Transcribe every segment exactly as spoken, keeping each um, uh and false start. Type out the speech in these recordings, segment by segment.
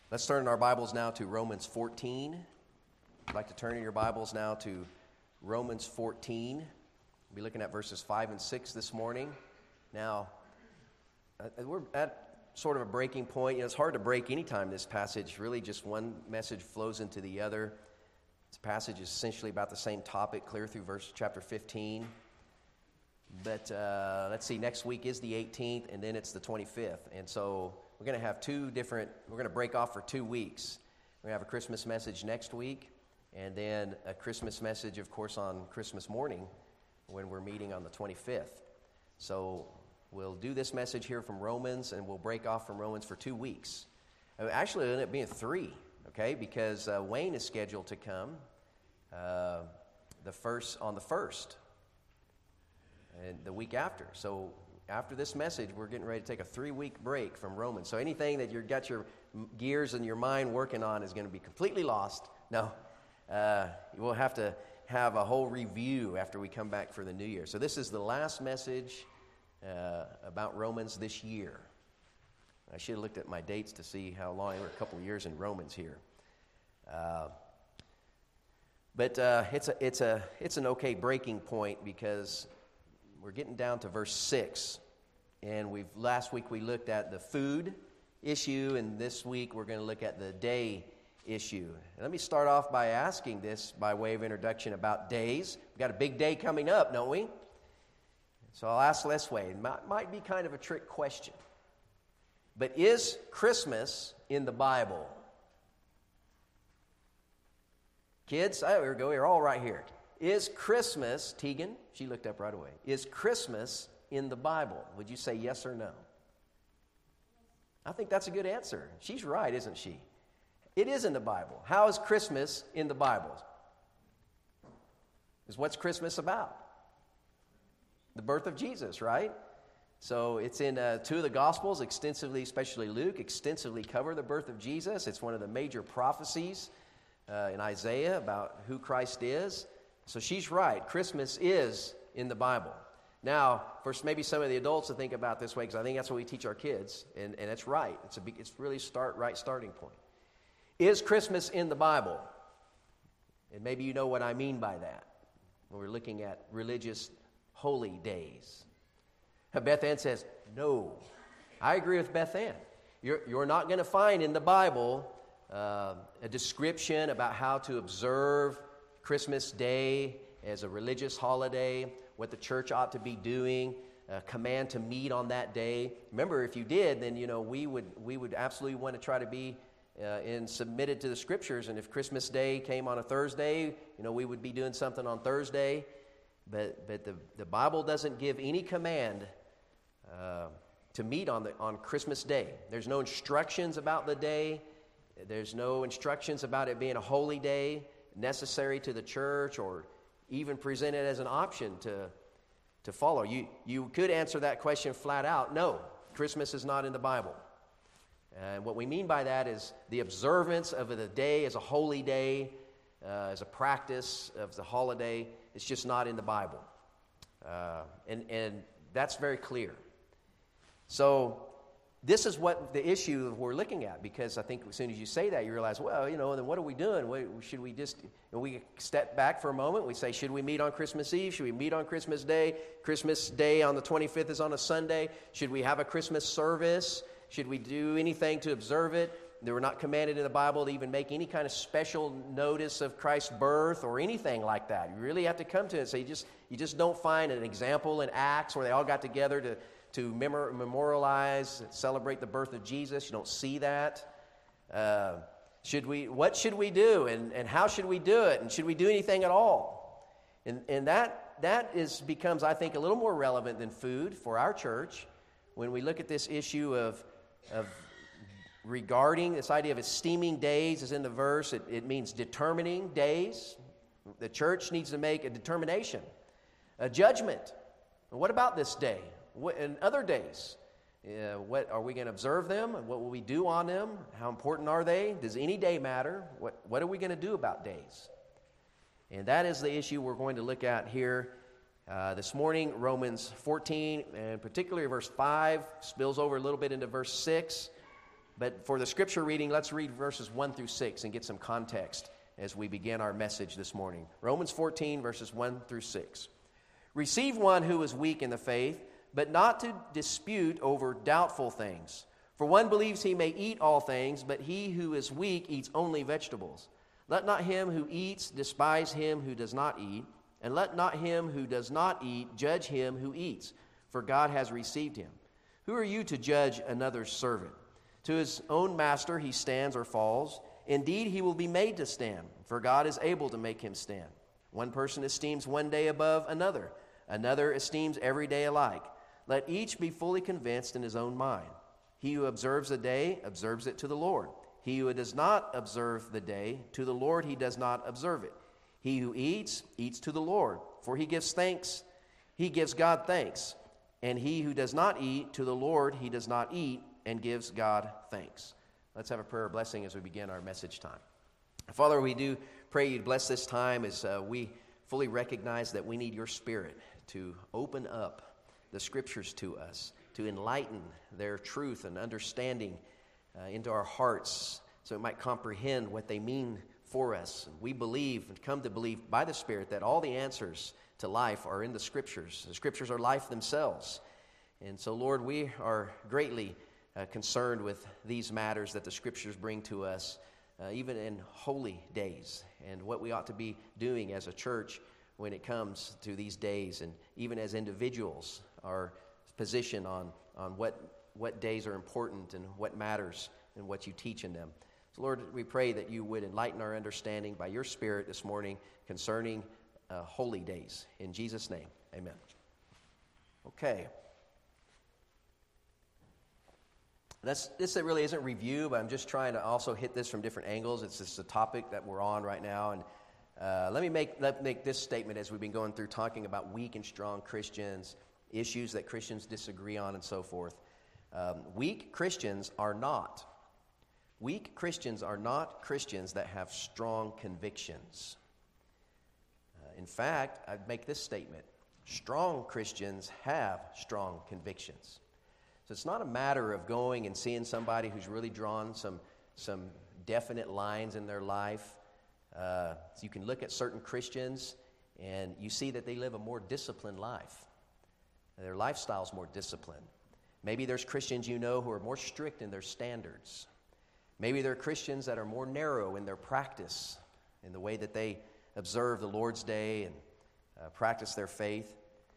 Let's turn our Bibles now to Romans fourteen. I'd like to turn in your Bibles now to Romans fourteen. We'll be looking at verses five and six this morning. Now, we're at sort of a breaking point. You know, it's hard to break any time this passage. Really, just one message flows into the other. This passage is essentially about the same topic, clear through verse chapter fifteen. But uh, let's see, next week is the eighteenth, and then it's the twenty-fifth. And so we're going to have two different, we're going to break off for two weeks. We're going to have a Christmas message next week, and then a Christmas message, of course, on Christmas morning when we're meeting on the twenty-fifth. So we'll do this message here from Romans, and we'll break off from Romans for two weeks. Actually, it'll end up being three, okay, because uh, Wayne is scheduled to come uh, the first on the first. And the week after. So after this message, we're getting ready to take a three-week break from Romans. So anything that you've got your gears and your mind working on is going to be completely lost. No, uh, we'll have to have a whole review after we come back for the new year. So this is the last message uh, about Romans this year. I should have looked at my dates to see how long. We're a couple of years in Romans here. Uh, but uh, it's a it's a it's an okay breaking point because we're getting down to verse six, and we've last week we looked at the food issue, and this week we're going to look at the day issue. And let me start off by asking this by way of introduction about days. We've got a big day coming up, don't we? So I'll ask this way. It might, might be kind of a trick question, but is Christmas in the Bible? Kids, oh, here we go. You're all right here. Is Christmas, Tegan, she looked up right away, is Christmas in the Bible? Would you say yes or no? I think that's a good answer. She's right, isn't she? It is in the Bible. How is Christmas in the Bible? Is what's Christmas about? The birth of Jesus, right? So it's in uh, two of the Gospels, extensively, especially Luke, extensively cover the birth of Jesus. It's one of the major prophecies uh, in Isaiah about who Christ is. So she's right. Christmas is in the Bible. Now, for maybe some of the adults to think about this way, because I think that's what we teach our kids, and, and it's right. It's a it's really start right starting point. Is Christmas in the Bible? And maybe you know what I mean by that when we're looking at religious holy days. Beth Ann says, no. I agree with Beth Ann. You're, you're not going to find in the Bible uh, a description about how to observe Christmas Day as a religious holiday, what the church ought to be doing, a command to meet on that day. Remember, if you did, then you know we would we would absolutely want to try to be uh, in submitted to the Scriptures. And if Christmas Day came on a Thursday, you know we would be doing something on Thursday. But but the the Bible doesn't give any command uh, to meet on the on Christmas Day. There's no instructions about the day. There's no instructions about it being a holy day, necessary to the church, or even presented as an option to to follow. You you could answer that question flat out. No, Christmas is not in the Bible. And what we mean by that is the observance of the day as a holy day, uh, as a practice of the holiday. It's just not in the Bible. Uh, and, and that's very clear. So this is what the issue we're looking at, because I think as soon as you say that, you realize, well, you know, then what are we doing? What, should we just, and we step back for a moment. We say, should we meet on Christmas Eve? Should we meet on Christmas Day? Christmas Day on the twenty-fifth is on a Sunday. Should we have a Christmas service? Should we do anything to observe it? They were not commanded in the Bible to even make any kind of special notice of Christ's birth or anything like that. You really have to come to it. So you just, you just don't find an example in Acts where they all got together to to memorialize, celebrate the birth of Jesus. You don't see that. Uh, should we? What should we do, and, and how should we do it, and should we do anything at all? And and that that is becomes, I think, a little more relevant than food for our church when we look at this issue of of regarding this idea of esteeming days, is in the verse. It, it means determining days. The church needs to make a determination, a judgment. What about this day? What, and other days, uh, what are we going to observe them? What will we do on them? How important are they? Does any day matter? What what are we going to do about days? And that is the issue we're going to look at here uh, this morning. Romans fourteen, and particularly verse five, spills over a little bit into verse six. But for the scripture reading, let's read verses one through six and get some context as we begin our message this morning. Romans fourteen, verses one through six. Receive one who is weak in the faith, but not to dispute over doubtful things. For one believes he may eat all things, but he who is weak eats only vegetables. Let not him who eats despise him who does not eat, and let not him who does not eat judge him who eats, for God has received him. Who are you to judge another's servant? To his own master he stands or falls. Indeed, he will be made to stand, for God is able to make him stand. One person esteems one day above another. Another esteems every day alike. Let each be fully convinced in his own mind. He who observes the day observes it to the Lord. He who does not observe the day, to the Lord he does not observe it. He who eats, eats to the Lord, for he gives thanks. He gives God thanks. And he who does not eat, to the Lord he does not eat, and gives God thanks. Let's have a prayer of blessing as we begin our message time. Father, we do pray you'd bless this time as uh, we fully recognize that we need your Spirit to open up the Scriptures to us, to enlighten their truth and understanding uh, into our hearts so we might comprehend what they mean for us. And we believe and come to believe by the Spirit that all the answers to life are in the Scriptures. The Scriptures are life themselves. And so, Lord, we are greatly uh, concerned with these matters that the Scriptures bring to us, uh, even in holy days, and what we ought to be doing as a church when it comes to these days, and even as individuals, our position on, on what, what days are important and what matters and what you teach in them. So, Lord, we pray that you would enlighten our understanding by your Spirit this morning concerning uh, holy days. In Jesus' name, amen. Okay. That's, this really isn't review, but I'm just trying to also hit this from different angles. It's just a topic that we're on right now. And uh, let me make, let make this statement as we've been going through talking about weak and strong Christians, issues that Christians disagree on, and so forth. Um, weak Christians are not. Weak Christians are not Christians that have strong convictions. Uh, in fact, I'd make this statement. Strong Christians have strong convictions. So it's not a matter of going and seeing somebody who's really drawn some, some definite lines in their life. Uh, so you can look at certain Christians and you see that they live a more disciplined life. Their lifestyle's more disciplined. Maybe there's Christians you know who are more strict in their standards. Maybe there are Christians that are more narrow in their practice, in the way that they observe the Lord's Day and uh, practice their faith.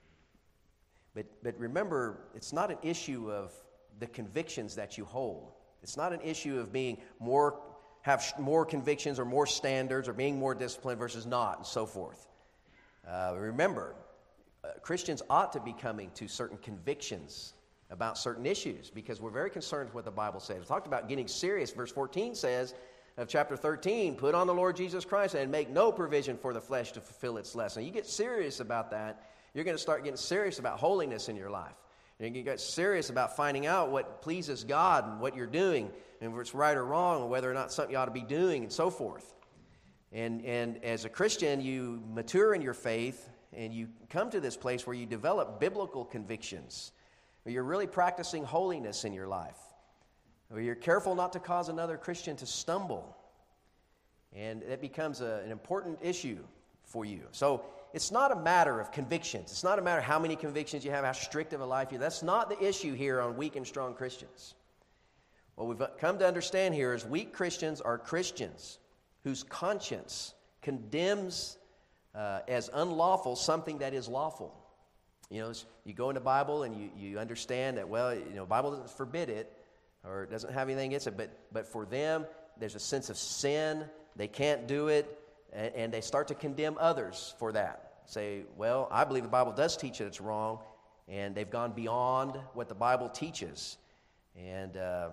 But, but remember, it's not an issue of the convictions that you hold. It's not an issue of being more, have sh- more convictions or more standards or being more disciplined versus not, and so forth. Uh, remember, uh, Christians ought to be coming to certain convictions about certain issues because we're very concerned with what the Bible says. We talked about getting serious. Verse fourteen says of chapter thirteen, put on the Lord Jesus Christ and make no provision for the flesh to fulfill its lust. Now, you get serious about that, you're going to start getting serious about holiness in your life. You're going to get serious about finding out what pleases God and what you're doing and if it's right or wrong and whether or not something you ought to be doing and so forth. And, and as a Christian, you mature in your faith and you come to this place where you develop biblical convictions, where you're really practicing holiness in your life, where you're careful not to cause another Christian to stumble. And it becomes a, an important issue for you. So it's not a matter of convictions. It's not a matter of how many convictions you have, how strict of a life you have. That's not the issue here on weak and strong Christians. What we've come to understand here is weak Christians are Christians whose conscience condemns uh, as unlawful something that is lawful. You know, you go in the Bible and you, you understand that, well, you know, the Bible doesn't forbid it or it doesn't have anything against it, but, but for them, there's a sense of sin. They can't do it. And they start to condemn others for that. Say, well, I believe the Bible does teach that it's wrong, and they've gone beyond what the Bible teaches. And uh,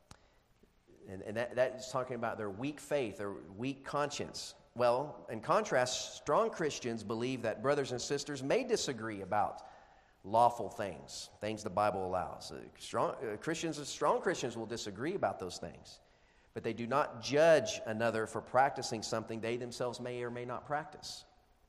and, and that, that is talking about their weak faith, their weak conscience. Well, in contrast, strong Christians believe that brothers and sisters may disagree about lawful things, things the Bible allows. Uh, strong uh, Christians, strong Christians will disagree about those things. But they do not judge another for practicing something they themselves may or may not practice.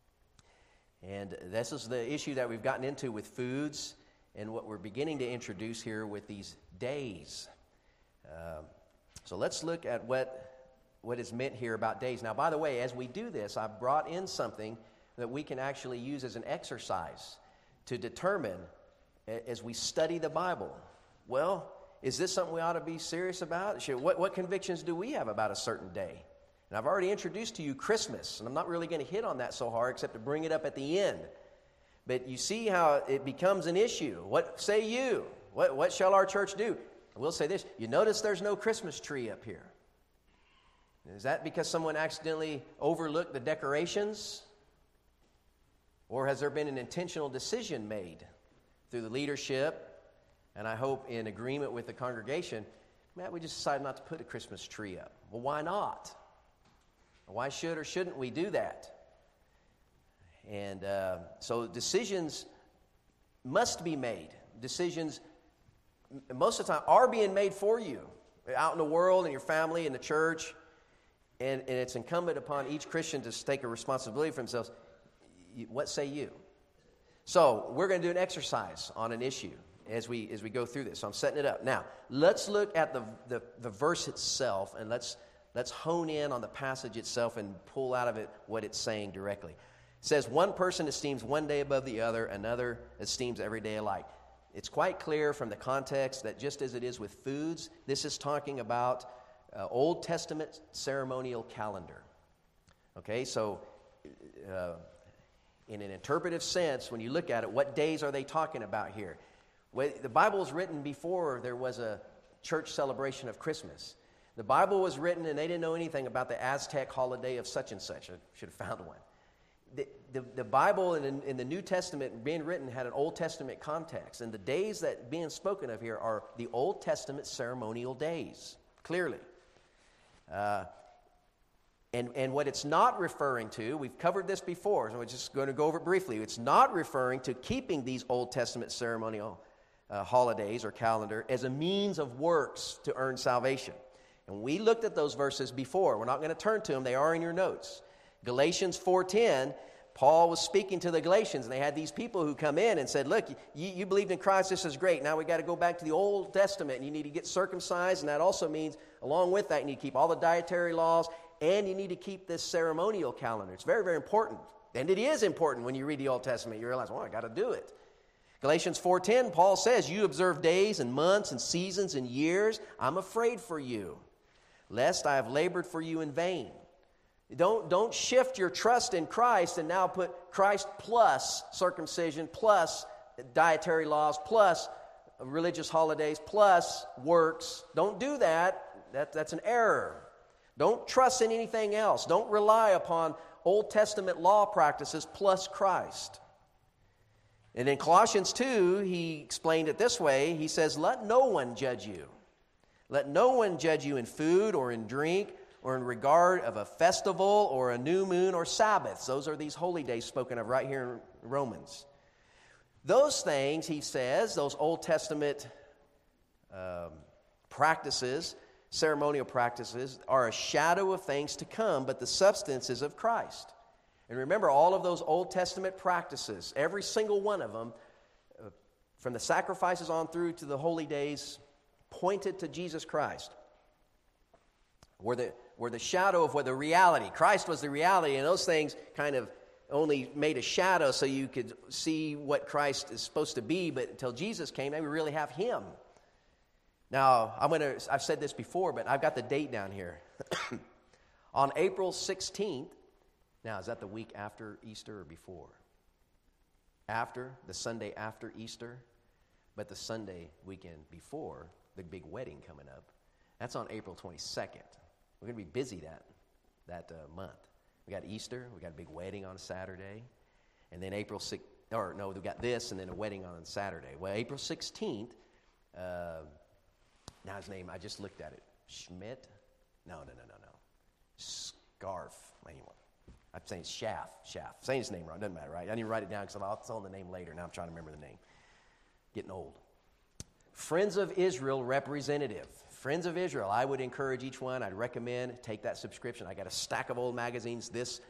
And this is the issue that we've gotten into with foods and what we're beginning to introduce here with these days. Uh, So let's look at what, what is meant here about days. Now, by the way, as we do this, I've brought in something that we can actually use as an exercise to determine as we study the Bible. Well, is this something we ought to be serious about? Should, what, what convictions do we have about a certain day? And I've already introduced to you Christmas, and I'm not really going to hit on that so hard except to bring it up at the end. But you see how it becomes an issue. What say you? What, what shall our church do? I will say this. You notice there's no Christmas tree up here. Is that because someone accidentally overlooked the decorations? Or has there been an intentional decision made through the leadership, and I hope in agreement with the congregation, Matt, we just decided not to put a Christmas tree up. Well, why not? Why should or shouldn't we do that? And uh, so decisions must be made. Decisions, most of the time, are being made for you out in the world, in your family, in the church. And, and it's incumbent upon each Christian to take a responsibility for themselves. What say you? So we're going to do an exercise on an issue as we as we go through this. So I'm setting it up. Now, let's look at the, the, the verse itself, and let's let's hone in on the passage itself and pull out of it what it's saying directly. It says, one person esteems one day above the other, another esteems every day alike. It's quite clear from the context that just as it is with foods, this is talking about uh, Old Testament ceremonial calendar. Okay, so uh, in an interpretive sense, when you look at it, what days are they talking about here? Well, the Bible was written before there was a church celebration of Christmas. The Bible was written, and they didn't know anything about the Aztec holiday of such and such. I should have found one. The, the, the Bible in, in the New Testament being written had an Old Testament context, and the days that being spoken of here are the Old Testament ceremonial days, clearly. Uh, and, and what it's not referring to, we've covered this before, so we're just going to go over it briefly. It's not referring to keeping these Old Testament ceremonial uh, holidays or calendar as a means of works to earn salvation. And we looked at those verses before. We're not going to turn to them. They are in your notes. Galatians four ten, Paul was speaking to the Galatians, and they had these people who come in and said, look, you, you believed in Christ, this is great. Now we got to go back to the Old Testament, and you need to get circumcised, and that also means, along with that, you need to keep all the dietary laws, and you need to keep this ceremonial calendar. It's very, very important. And it is important when you read the Old Testament. You realize, well, I got to do it. Galatians four ten, Paul says, you observe days and months and seasons and years. I'm afraid for you, lest I have labored for you in vain. Don't, don't shift your trust in Christ and now put Christ plus circumcision, plus dietary laws, plus religious holidays, plus works. Don't do that. that that's an error. Don't trust in anything else. Don't rely upon Old Testament law practices plus Christ. And in Colossians two, he explained it this way. He says, let no one judge you. Let no one judge you in food or in drink, or in regard of a festival or a new moon or Sabbaths. Those are these holy days spoken of right here in Romans. Those things, he says, those Old Testament um, practices, ceremonial practices, are a shadow of things to come, but the substance is of Christ. And remember, all of those Old Testament practices, every single one of them, uh, from the sacrifices on through to the holy days, pointed to Jesus Christ. Were the, were the shadow of what the reality. Christ was the reality, and those things kind of only made a shadow so you could see what Christ is supposed to be, but until Jesus came, now we really have Him. Now, I'm going to, I've said this before, but I've got the date down here. On April sixteenth, now is that the week after Easter or before? After, the Sunday after Easter, but the Sunday weekend before the big wedding coming up. That's on April twenty-second. We're going to be busy that that uh, month. We got Easter. We got a big wedding on Saturday. And then April sixth, or no, we got this and then a wedding on Saturday. Well, April sixteenth, uh, now his name, I just looked at it. Schmidt? No, no, no, no, no. Scarf. Anyway, I'm saying Schaff. Schaff. Saying his name wrong. Doesn't matter, right? I didn't even write it down because I'll tell the name later. Now I'm trying to remember the name. Getting old. Friends of Israel representative. Friends of Israel, I would encourage each one, I'd recommend, take that subscription. I got a stack of old magazines this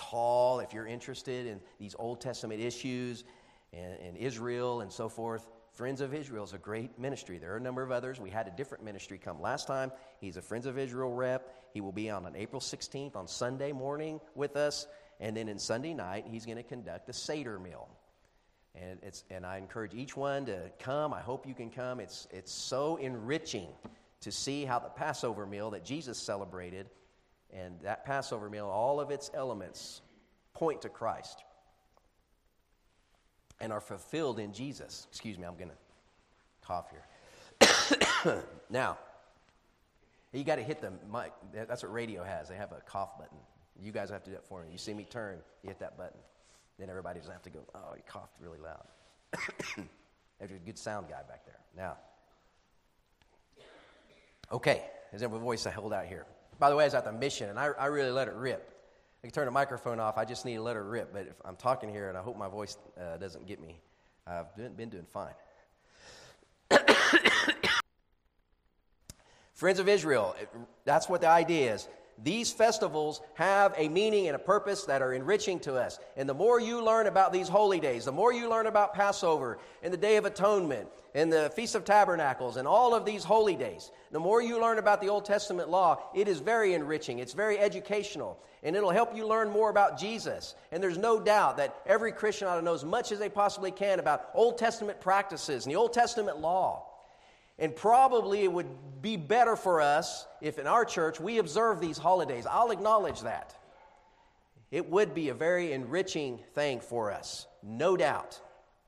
tall if you're interested in these Old Testament issues and, and Israel and so forth. Friends of Israel is a great ministry. There are a number of others. We had a different ministry come last time. He's a Friends of Israel rep. He will be on on April sixteenth on Sunday morning with us. And then in Sunday night, he's going to conduct a Seder meal. And it's and I encourage each one to come. I hope you can come. It's it's so enriching to see how the Passover meal that Jesus celebrated, and that Passover meal, all of its elements point to Christ and are fulfilled in Jesus. Excuse me, I'm going to cough here. Now, you got to hit the mic. That's what radio has. They have a cough button. You guys have to do it for me. You see me turn, you hit that button. Then everybody doesn't have to go, oh, he coughed really loud. There's a good sound guy back there. Now, okay, there's a voice I hold out here. By the way, I was at the mission, and I, I really let it rip. I can turn the microphone off. I just need to let it rip. But if I'm talking here, and I hope my voice uh, doesn't get me, I've been, been doing fine. Friends of Israel, that's what the idea is. These festivals have a meaning and a purpose that are enriching to us. And the more you learn about these holy days, the more you learn about Passover and the Day of Atonement and the Feast of Tabernacles and all of these holy days, the more you learn about the Old Testament law, it is very enriching. It's very educational. And it'll help you learn more about Jesus. And there's no doubt that every Christian ought to know as much as they possibly can about Old Testament practices and the Old Testament law. And probably it would be better for us if in our church we observe these holidays. I'll acknowledge that. It would be a very enriching thing for us, no doubt.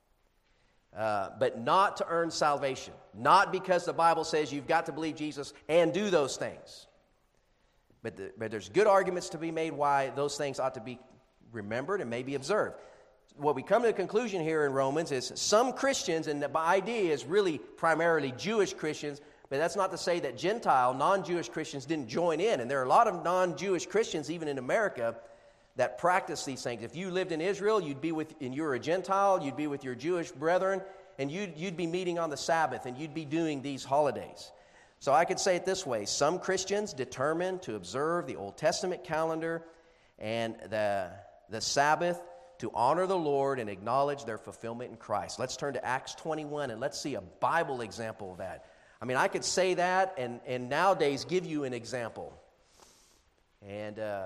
Uh, but not to earn salvation. Not because the Bible says you've got to believe Jesus and do those things. But, the, but there's good arguments to be made why those things ought to be remembered and maybe observed. What we come to the conclusion here in Romans is some Christians, and the idea is really primarily Jewish Christians, but that's not to say that Gentile, non-Jewish Christians didn't join in. And there are a lot of non-Jewish Christians, even in America, that practice these things. If you lived in Israel, you'd be with, and you were a Gentile, you'd be with your Jewish brethren, and you'd, you'd be meeting on the Sabbath, and you'd be doing these holidays. So I could say it this way. Some Christians determined to observe the Old Testament calendar and the, the Sabbath to honor the Lord and acknowledge their fulfillment in Christ. Let's turn to Acts twenty-one and let's see a Bible example of that. I mean, I could say that and, and nowadays give you an example. And uh,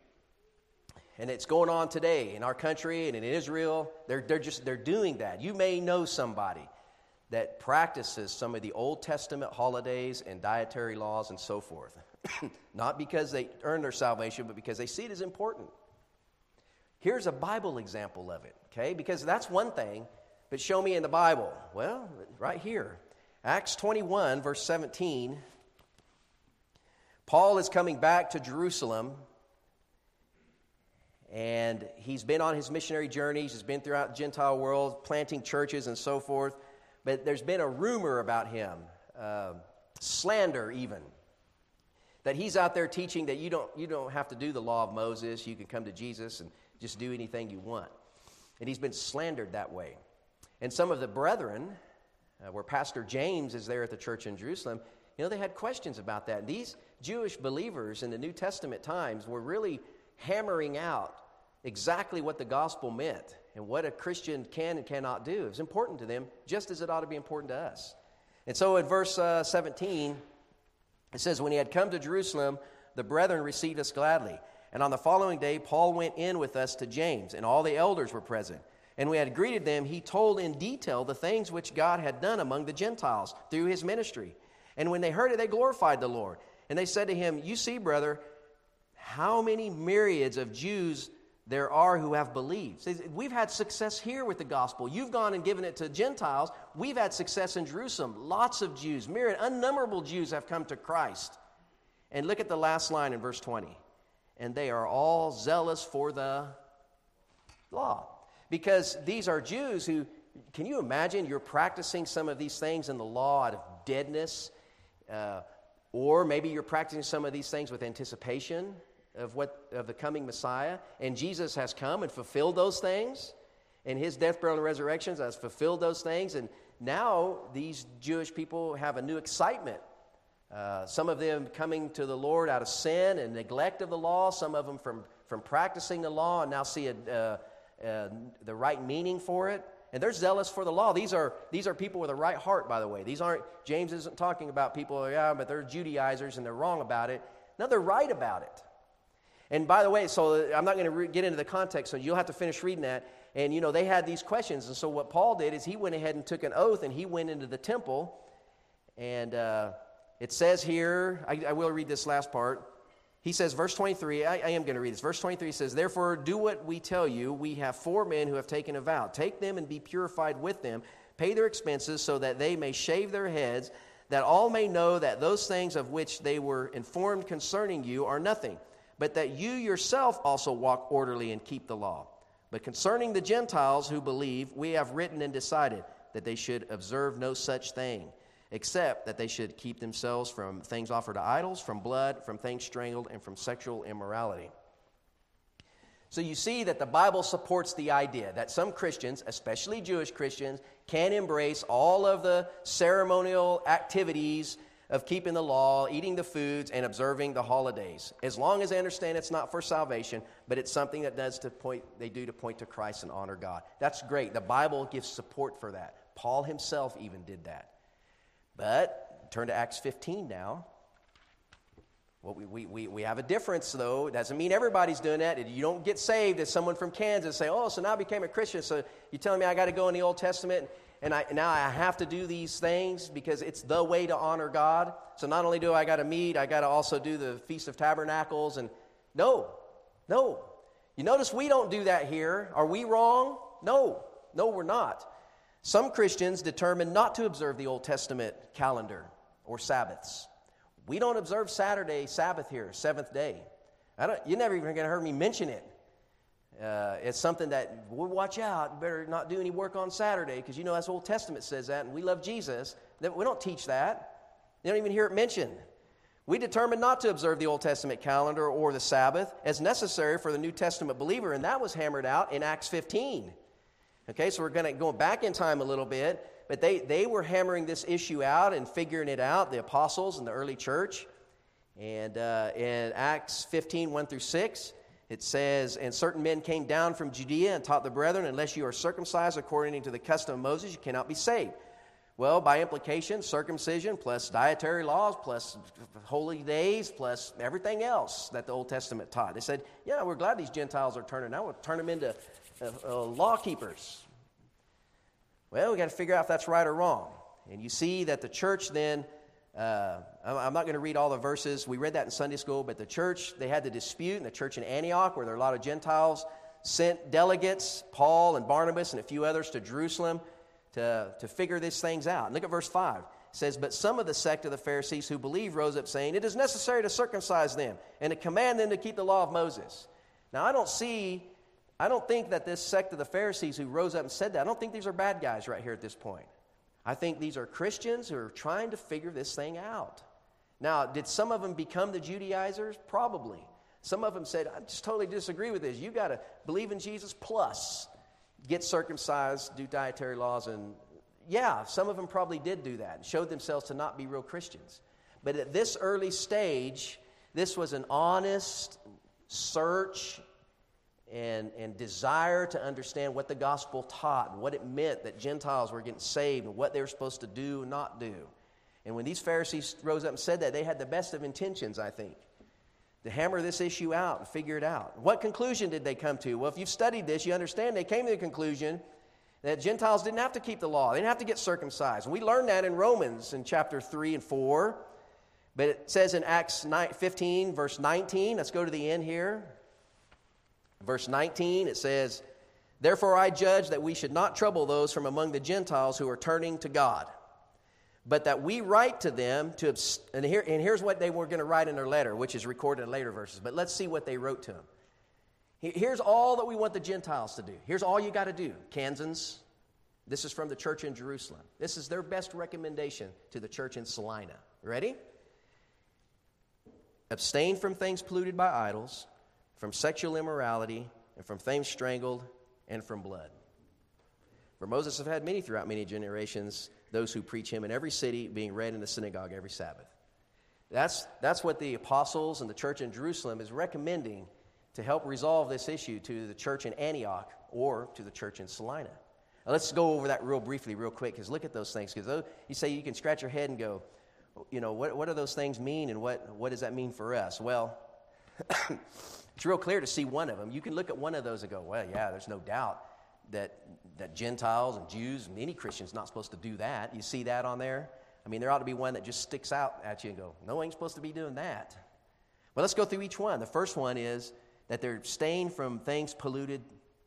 and it's going on today in our country and in Israel. They're they're just they're doing that. You may know somebody that practices some of the Old Testament holidays and dietary laws and so forth. Not because they earn their salvation, but because they see it as important. Here's a Bible example of it, okay? Because that's one thing, but show me in the Bible. Well, right here. Acts twenty-one, verse seventeen. Paul is coming back to Jerusalem, and he's been on his missionary journeys. He's been throughout the Gentile world, planting churches and so forth. But there's been a rumor about him, uh, slander even, that he's out there teaching that you don't you don't have to do the law of Moses. You can come to Jesus and just do anything you want. And he's been slandered that way. And some of the brethren, uh, where Pastor James is there at the church in Jerusalem, you know, they had questions about that. And these Jewish believers in the New Testament times were really hammering out exactly what the gospel meant and what a Christian can and cannot do. It was important to them, just as it ought to be important to us. And so in verse uh, seventeen, it says, when he had come to Jerusalem, the brethren received us gladly. And on the following day, Paul went in with us to James, and all the elders were present. And when we had greeted them, he told in detail the things which God had done among the Gentiles through his ministry. And when they heard it, they glorified the Lord. And they said to him, you see, brother, how many myriads of Jews there are who have believed. We've had success here with the gospel. You've gone and given it to Gentiles. We've had success in Jerusalem. Lots of Jews, myriad, unnumberable Jews have come to Christ. And look at the last line in verse twenty. And they are all zealous for the law. Because these are Jews who, can you imagine you're practicing some of these things in the law out of deadness? Uh, or maybe you're practicing some of these things with anticipation of what of the coming Messiah. And Jesus has come and fulfilled those things. And his death, burial, and resurrections has fulfilled those things. And now these Jewish people have a new excitement. Uh, some of them coming to the Lord out of sin and neglect of the law. Some of them from, from practicing the law and now see a, uh, uh, the right meaning for it. And they're zealous for the law. These are these are people with a right heart, by the way. These aren't, James isn't talking about people, yeah, but they're Judaizers and they're wrong about it. No, they're right about it. And by the way, so I'm not going to re- get into the context, so you'll have to finish reading that. And, you know, they had these questions. And so what Paul did is he went ahead and took an oath, and he went into the temple. And uh, it says here, I, I will read this last part. He says, verse twenty-three, I, I am going to read this. Verse twenty-three says, therefore, do what we tell you. We have four men who have taken a vow. Take them and be purified with them. Pay their expenses so that they may shave their heads, that all may know that those things of which they were informed concerning you are nothing, but that you yourself also walk orderly and keep the law. But concerning the Gentiles who believe, we have written and decided that they should observe no such thing, except that they should keep themselves from things offered to idols, from blood, from things strangled, and from sexual immorality. So you see that the Bible supports the idea that some Christians, especially Jewish Christians, can embrace all of the ceremonial activities of keeping the law, eating the foods, and observing the holidays, as long as they understand it's not for salvation, but it's something that does to point, they do to point to Christ and honor God. That's great. The Bible gives support for that. Paul himself even did that. But turn to Acts fifteen now. Well, we, we, we, we have a difference, though. It doesn't mean everybody's doing that. You don't get saved as someone from Kansas say, oh, so now I became a Christian, so you're telling me I got to go in the Old Testament and I, now I have to do these things because it's the way to honor God. So not only do I got to meet, I got to also do the Feast of Tabernacles. And no, no. You notice we don't do that here. Are we wrong? No, no, we're not. Some Christians determine not to observe the Old Testament calendar or Sabbaths. We don't observe Saturday Sabbath here, seventh day. I don't, you're never even going to hear me mention it. Uh, it's something that, we'll watch out, you better not do any work on Saturday, because you know that's Old Testament says that, and we love Jesus. We don't teach that. You don't even hear it mentioned. We determined not to observe the Old Testament calendar or the Sabbath as necessary for the New Testament believer, and that was hammered out in Acts fifteen. Okay, so we're going to go back in time a little bit, but they, they were hammering this issue out and figuring it out, the apostles and the early church. And uh, in Acts fifteen, one through six, it says, and certain men came down from Judea and taught the brethren, unless you are circumcised according to the custom of Moses, you cannot be saved. Well, by implication, circumcision plus dietary laws plus holy days plus everything else that the Old Testament taught. They said, yeah, we're glad these Gentiles are turning out. We'll turn them into uh, uh, law keepers. Well, we got to figure out if that's right or wrong. And you see that the church then, uh, I'm not going to read all the verses. We read that in Sunday school, but the church, they had the dispute in the church in Antioch where there are a lot of Gentiles, sent delegates, Paul and Barnabas and a few others to Jerusalem to, to figure these things out. And look at verse five. It says, but some of the sect of the Pharisees who believed rose up saying, it is necessary to circumcise them and to command them to keep the law of Moses. Now, I don't see, I don't think that this sect of the Pharisees who rose up and said that, I don't think these are bad guys right here at this point. I think these are Christians who are trying to figure this thing out. Now, did some of them become the Judaizers? Probably. Some of them said, I just totally disagree with this. You got to believe in Jesus plus get circumcised, do dietary laws. And yeah, some of them probably did do that and showed themselves to not be real Christians. But at this early stage, this was an honest search and, and desire to understand what the gospel taught and what it meant that Gentiles were getting saved and what they were supposed to do and not do. And when these Pharisees rose up and said that, they had the best of intentions, I think, to hammer this issue out and figure it out. What conclusion did they come to? Well, if you've studied this, you understand they came to the conclusion that Gentiles didn't have to keep the law. They didn't have to get circumcised. And we learned that in Romans in chapter three and four. But it says in Acts fifteen, verse nineteen, let's go to the end here. Verse nineteen, it says, therefore I judge that we should not trouble those from among the Gentiles who are turning to God, but that we write to them to, abst- and, here, and here's what they were going to write in their letter, which is recorded in later verses. But let's see what they wrote to them. Here's all that we want the Gentiles to do. Here's all you got to do, Kansans. This is from the church in Jerusalem. This is their best recommendation to the church in Salina. Ready? Abstain from things polluted by idols, from sexual immorality, and from things strangled, and from blood. For Moses have had many throughout many generations, those who preach him in every city, being read in the synagogue every Sabbath. That's, that's what the apostles and the church in Jerusalem is recommending to help resolve this issue to the church in Antioch or to the church in Salina. Now, let's go over that real briefly, real quick, because look at those things. Because you say you can scratch your head and go, you know, what, what do those things mean, and what, what does that mean for us? Well, it's real clear to see one of them. You can look at one of those and go, well, yeah, there's no doubt that that Gentiles and Jews and any Christian's not supposed to do that. You see that on there? I mean, there ought to be one that just sticks out at you and go, no, I ain't supposed to be doing that. Well, let's go through each one. The first one is that they're staying from things polluted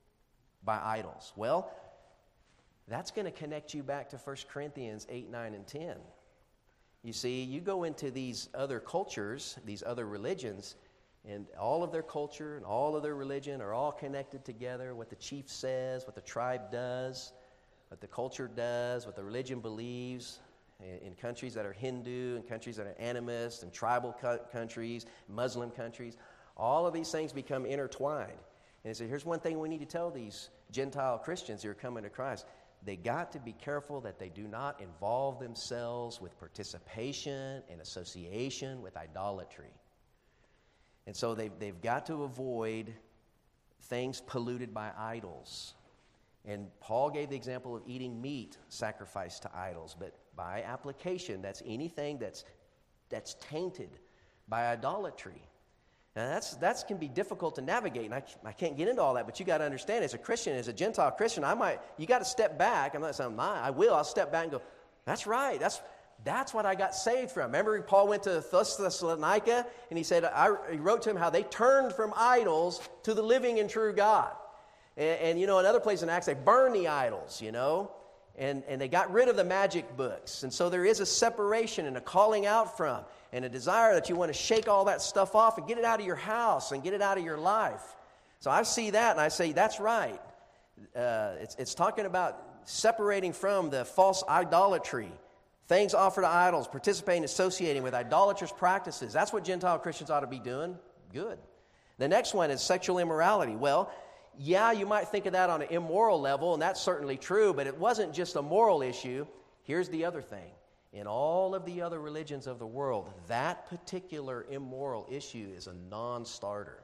by idols. Well, that's going to connect you back to First Corinthians eight, nine, and ten. You see, you go into these other cultures, these other religions, and all of their culture and all of their religion are all connected together. What the chief says, what the tribe does, what the culture does, what the religion believes. In, in countries that are Hindu, and countries that are animist, and tribal co- countries, Muslim countries, all of these things become intertwined. And so here's one thing we need to tell these Gentile Christians who are coming to Christ. They got to be careful that they do not involve themselves with participation and association with idolatry. And so they've, they've got to avoid things polluted by idols. And Paul gave the example of eating meat sacrificed to idols, but by application, that's anything that's that's tainted by idolatry. Now, that's that's can be difficult to navigate, and I, I can't get into all that, but you got to understand, as a Christian, as a Gentile Christian, I might, you got to step back. I'm not saying I will. I'll step back and go, that's right. That's That's what I got saved from. Remember, Paul went to Thessalonica, and he said, I, he wrote to him how they turned from idols to the living and true God. And, and you know, another place in Acts, they burned the idols, you know, and, and they got rid of the magic books. And so there is a separation and a calling out from, and a desire that you want to shake all that stuff off and get it out of your house and get it out of your life. So I see that, and I say, that's right. Uh, it's, it's talking about separating from the false idolatry. Things offered to idols, participating, associating with idolatrous practices. That's what Gentile Christians ought to be doing. Good. The next one is sexual immorality. Well, yeah, you might think of that on an immoral level, and that's certainly true, but it wasn't just a moral issue. Here's the other thing. In all of the other religions of the world, that particular immoral issue is a non-starter.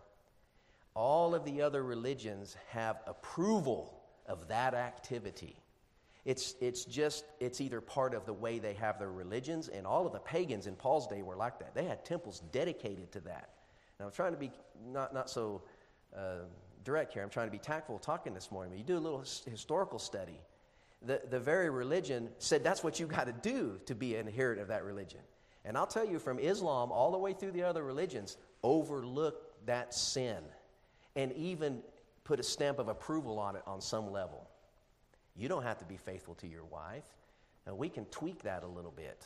All of the other religions have approval of that activity. It's it's just, it's either part of the way they have their religions, and all of the pagans in Paul's day were like that. They had temples dedicated to that. Now, I'm trying to be not, not so uh, direct here. I'm trying to be tactful talking this morning. But you do a little historical study. The, the very religion said that's what you got to do to be an adherent of that religion. And I'll tell you, from Islam all the way through the other religions, overlook that sin and even put a stamp of approval on it on some level. You don't have to be faithful to your wife. And we can tweak that a little bit.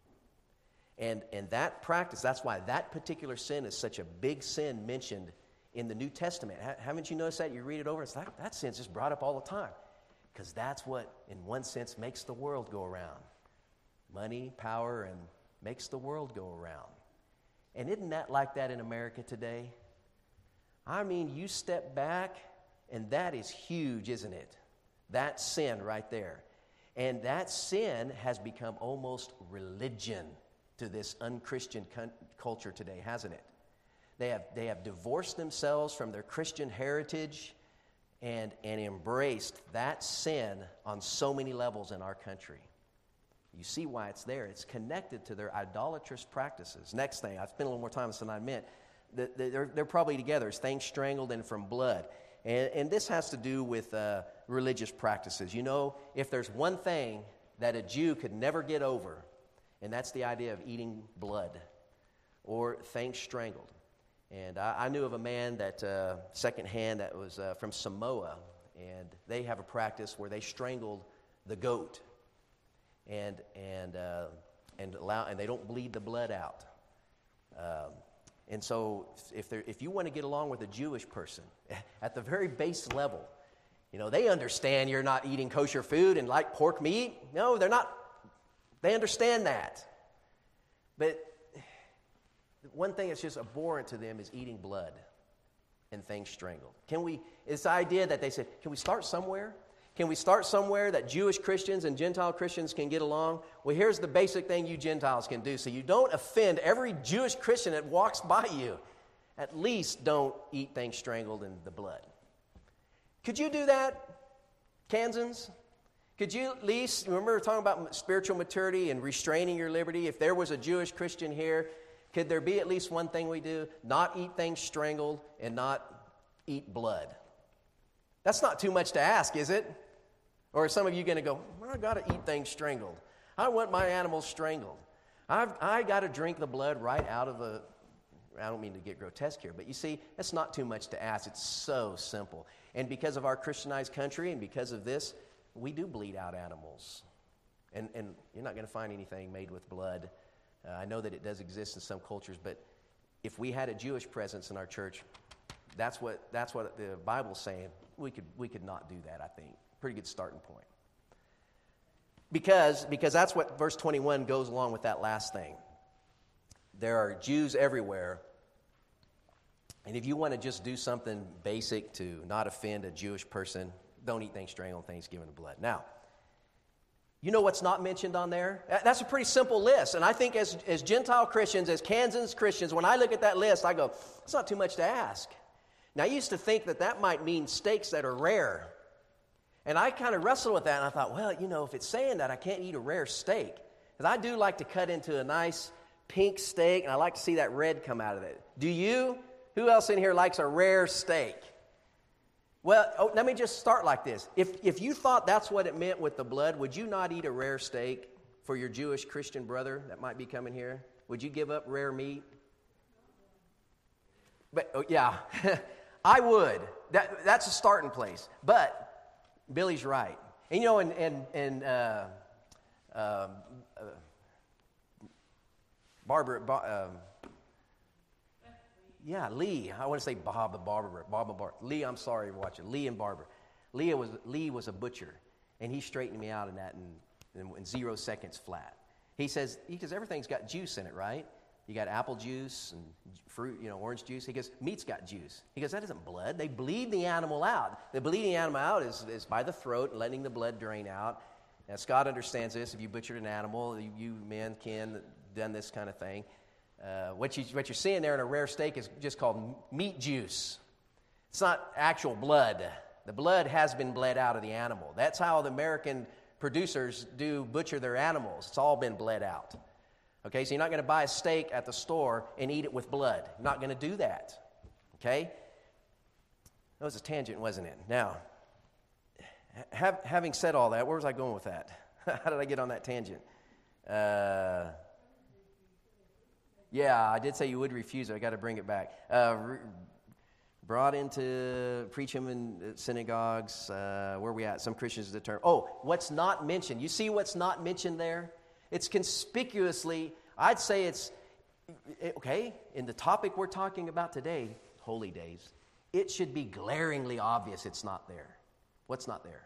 And, and that practice, that's why that particular sin is such a big sin mentioned in the New Testament. Ha- haven't you noticed that? You read it over, it's like, that sin's just brought up all the time. Because that's what, in one sense, makes the world go around. Money, power, and makes the world go around. And isn't that like that in America today? I mean, you step back, and that is huge, isn't it? That sin right there. And that sin has become almost religion to this unchristian con- culture today, hasn't it? They have, they have divorced themselves from their Christian heritage and, and embraced that sin on so many levels in our country. You see why it's there. It's connected to their idolatrous practices. Next thing, I've spent a little more time than I meant. The, the, they're, they're probably together. It's things strangled and from blood. And, and this has to do with uh, religious practices. You know, if there's one thing that a Jew could never get over, and that's the idea of eating blood or things strangled. And I, I knew of a man that, uh, secondhand, that was uh, from Samoa, and they have a practice where they strangled the goat, and and uh, and allow and they don't bleed the blood out. Um, and so, if there, if you want to get along with a Jewish person at the very base level, you know, they understand you're not eating kosher food and like pork meat. No, they're not. They understand that. But one thing that's just abhorrent to them is eating blood and things strangled. Can we, it's the idea that they said, can we start somewhere? Can we start somewhere that Jewish Christians and Gentile Christians can get along? Well, here's the basic thing you Gentiles can do so you don't offend every Jewish Christian that walks by you. At least don't eat things strangled in the blood. Could you do that, Kansans? Could you at least, remember we were talking about spiritual maturity and restraining your liberty? If there was a Jewish Christian here, could there be at least one thing we do? Not eat things strangled and not eat blood. That's not too much to ask, is it? Or are some of you going to go, well, I got to eat things strangled. I want my animals strangled. I've I got to drink the blood right out of the, I don't mean to get grotesque here, but you see, that's not too much to ask. It's so simple. And because of our Christianized country and because of this, we do bleed out animals. And, and you're not going to find anything made with blood. Uh, I know that it does exist in some cultures, but if we had a Jewish presence in our church, that's what that's what the Bible's saying. We could we could not do that, I think. Pretty good starting point. Because, because that's what verse twenty-one goes along with that last thing. There are Jews everywhere. And if you want to just do something basic to not offend a Jewish person, don't eat things strangled, things given to blood. Now, you know what's not mentioned on there? That's a pretty simple list. And I think as, as Gentile Christians, as Kansas Christians, when I look at that list, I go, it's not too much to ask. Now, I used to think that that might mean steaks that are rare. And I kind of wrestled with that, and I thought, well, you know, if it's saying that I can't eat a rare steak, because I do like to cut into a nice pink steak, and I like to see that red come out of it. Do you? Who else in here likes a rare steak? Well, oh, let me just start like this. If if you thought that's what it meant with the blood, would you not eat a rare steak for your Jewish Christian brother that might be coming here? Would you give up rare meat? But oh, yeah, I would. That that's a starting place. But Billy's right. And you know, and and and uh, uh, uh, Barbara. Um, Yeah, Lee. I want to say Bob, but Barbara. Bob and Barbara. Lee, I'm sorry, watch it. Lee and Barbara. Leah was Lee was a butcher, and he straightened me out in that in, in, in zero seconds flat. He says, because everything's got juice in it, right? You got apple juice and fruit, you know, orange juice. He goes, meat's got juice. He goes, that isn't blood. They bleed the animal out. The bleeding the animal out is, is by the throat, letting the blood drain out. Now, Scott understands this. If you butchered an animal, you, you men can done this kind of thing. Uh, what, you, what you're seeing there in a rare steak is just called meat juice. It's not actual blood. The blood has been bled out of the animal. That's how the American producers do butcher their animals. It's all been bled out. Okay, so you're not going to buy a steak at the store and eat it with blood. You're not going to do that. Okay? That was a tangent, wasn't it? Now, have, having said all that, where was I going with that? How did I get on that tangent? Uh... Yeah, I did say you would refuse it. I got to bring it back. Uh, re- brought into preach him in synagogues. Uh, where are we at? Some Christians determine. Oh, what's not mentioned? You see what's not mentioned there? It's conspicuously, I'd say it's, okay, in the topic we're talking about today, holy days, it should be glaringly obvious it's not there. What's not there?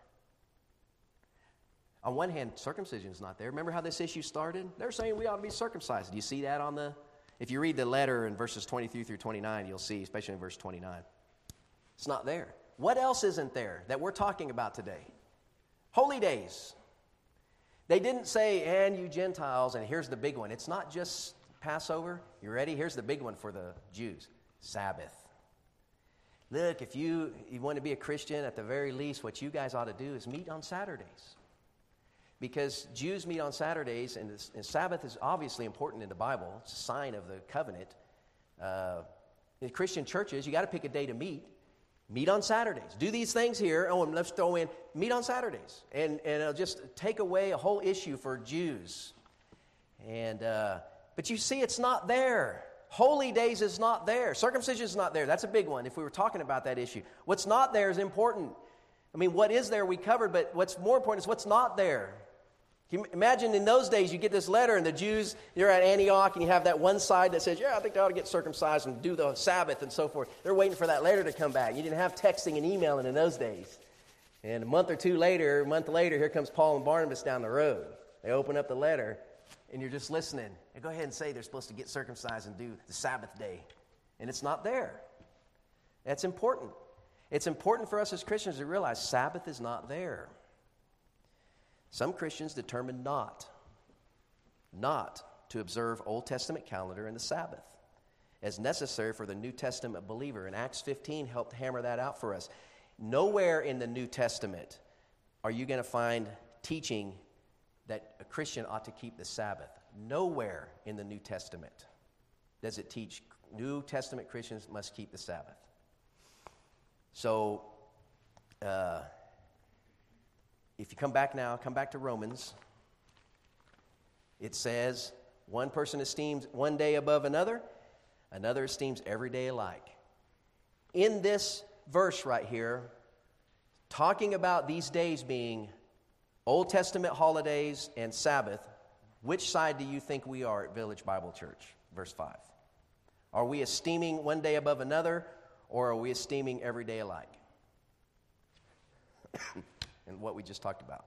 On one hand, circumcision is not there. Remember how this issue started? They're saying we ought to be circumcised. Do you see that on the... If you read the letter in verses twenty-three through twenty-nine, you'll see, especially in verse twenty-nine. It's not there. What else isn't there that we're talking about today? Holy days. They didn't say, and you Gentiles, and here's the big one. It's not just Passover. You ready? Here's the big one for the Jews. Sabbath. Look, if you, you want to be a Christian, at the very least, what you guys ought to do is meet on Saturdays. Because Jews meet on Saturdays, and, this, and Sabbath is obviously important in the Bible. It's a sign of the covenant. Uh, in Christian churches, you got to pick a day to meet. Meet on Saturdays. Do these things here. Oh, and let's throw in, meet on Saturdays. And, and it'll just take away a whole issue for Jews. And uh, but you see, it's not there. Holy days is not there. Circumcision is not there. That's a big one if we were talking about that issue. What's not there is important. I mean, what is there we covered, but what's more important is what's not there. Can you imagine in those days you get this letter and the Jews, you're at Antioch and you have that one side that says, yeah, I think they ought to get circumcised and do the Sabbath and so forth. They're waiting for that letter to come back. You didn't have texting and emailing in those days. And a month or two later, a month later, here comes Paul and Barnabas down the road. They open up the letter and you're just listening. And go ahead and say they're supposed to get circumcised and do the Sabbath day. And it's not there. That's important. It's important for us as Christians to realize Sabbath is not there. Some Christians determined not, not to observe Old Testament calendar and the Sabbath as necessary for the New Testament believer. And Acts fifteen helped hammer that out for us. Nowhere in the New Testament are you going to find teaching that a Christian ought to keep the Sabbath. Nowhere in the New Testament does it teach New Testament Christians must keep the Sabbath. So, uh, if you come back now, come back to Romans. It says, one person esteems one day above another, another esteems every day alike. In this verse right here, talking about these days being Old Testament holidays and Sabbath, which side do you think we are at Village Bible Church? Verse five. Are we esteeming one day above another, or are we esteeming every day alike? And what we just talked about.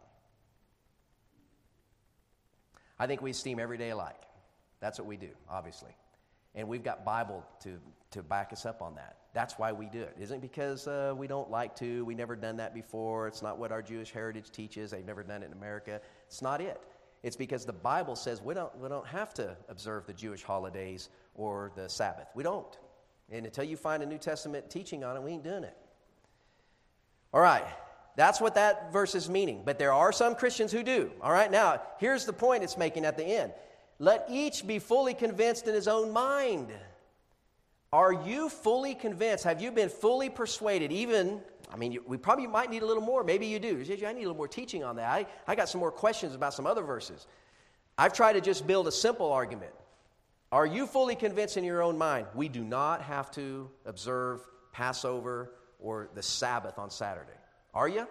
I think we esteem every day alike. That's what we do, obviously. And we've got Bible to, to back us up on that. That's why we do it. It isn't because uh, we don't like to. We've never done that before. It's not what our Jewish heritage teaches. They've never done it in America. It's not it. It's because the Bible says we don't, we don't have to observe the Jewish holidays or the Sabbath. We don't. And until you find a New Testament teaching on it, we ain't doing it. All right. That's what that verse is meaning. But there are some Christians who do. All right. Now, here's the point it's making at the end. Let each be fully convinced in his own mind. Are you fully convinced? Have you been fully persuaded? Even, I mean, we probably might need a little more. Maybe you do. I need a little more teaching on that. I, I got some more questions about some other verses. I've tried to just build a simple argument. Are you fully convinced in your own mind? We do not have to observe Passover or the Sabbath on Saturday. Are you?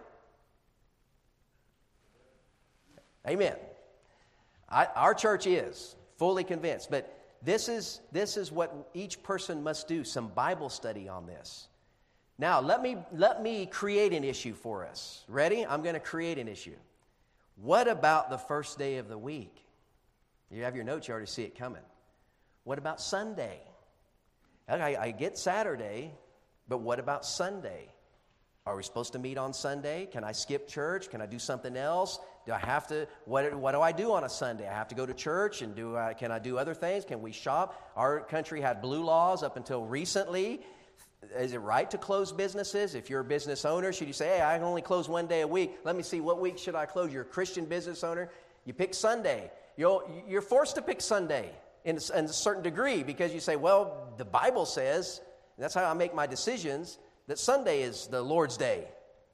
Amen. I, our church is fully convinced, but this is this is what each person must do, some Bible study on this. Now, let me let me create an issue for us. Ready? I'm going to create an issue. What about the first day of the week? You have your notes, you already see it coming. What about Sunday? I, I get Saturday, but what about Sunday? Are we supposed to meet on Sunday? Can I skip church? Can I do something else? Do I have to, what, what do I do on a Sunday? I have to go to church, and do I, can I do other things? Can we shop? Our country had blue laws up until recently. Is it right to close businesses? If you're a business owner, should you say, hey, I can only close one day a week. Let me see, what week should I close? You're a Christian business owner. You pick Sunday. You'll, you're forced to pick Sunday in a, in a certain degree because you say, well, the Bible says, and that's how I make my decisions, that Sunday is the Lord's day.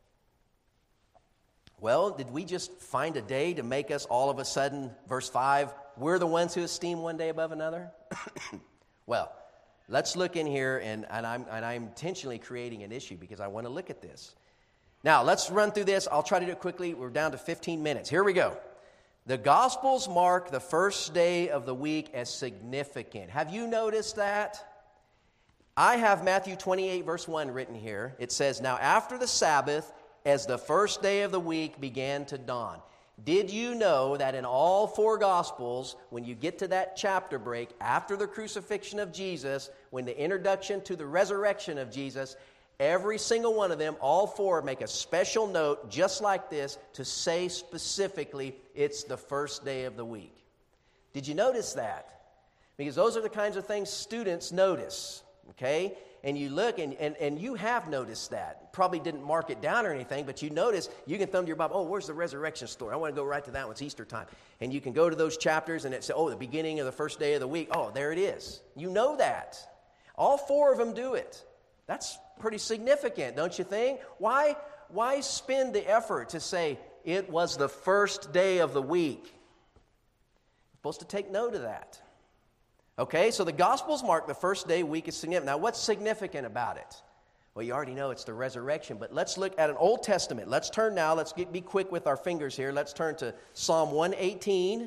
Well, did we just find a day to make us all of a sudden, verse five, we're the ones who esteem one day above another? Well, let's look in here, and, and, I'm, and I'm intentionally creating an issue because I want to look at this. Now, let's run through this. I'll try to do it quickly. We're down to fifteen minutes. Here we go. The Gospels mark the first day of the week as significant. Have you noticed that? I have Matthew twenty-eight, verse one written here. It says, now after the Sabbath, as the first day of the week began to dawn. Did you know that in all four Gospels, when you get to that chapter break, after the crucifixion of Jesus, when the introduction to the resurrection of Jesus, every single one of them, all four, make a special note just like this to say specifically it's the first day of the week. Did you notice that? Because those are the kinds of things students notice. Okay? And you look, and, and, and you have noticed that. Probably didn't mark it down or anything, but you notice, you can thumb to your Bible, oh, where's the resurrection story? I want to go right to that one. It's Easter time. And you can go to those chapters, and it says, oh, the beginning of the first day of the week. Oh, there it is. You know that. All four of them do it. That's pretty significant, don't you think? Why, why spend the effort to say it was the first day of the week? You're supposed to take note of that. Okay, so the Gospels mark the first day week is significant. Now, what's significant about it? Well, you already know it's the resurrection, but let's look at an Old Testament. Let's turn now, let's get, be quick with our fingers here. Let's turn to Psalm one eighteen.